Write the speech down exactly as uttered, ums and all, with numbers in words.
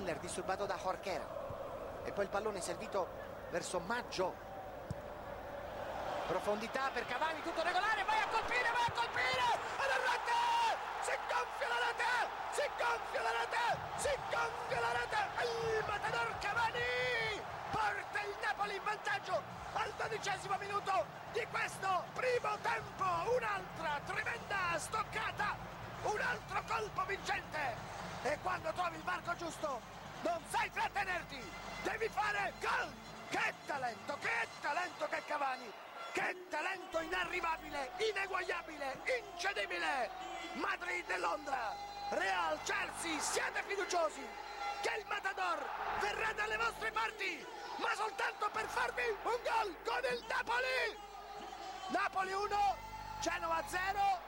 Miller disturbato da Jorquera, e poi il pallone servito verso Maggio, profondità per Cavani, tutto regolare, vai a colpire, vai a colpire, e la rete, si gonfia la rete, si gonfia la rete, si gonfia la rete, il matador Cavani porta il Napoli in vantaggio al dodicesimo minuto di questo primo tempo. Un'altra tremenda stoccata, un altro colpo vincente, e quando trovi il marco giusto non sai trattenerti, devi fare gol. Che talento, che talento che Cavani, che talento inarrivabile, ineguagliabile, incedibile. Madrid e Londra, Real, Chelsea, siate fiduciosi che il Matador verrà dalle vostre parti, ma soltanto per farvi un gol con il Napoli. Napoli uno, Genova zero.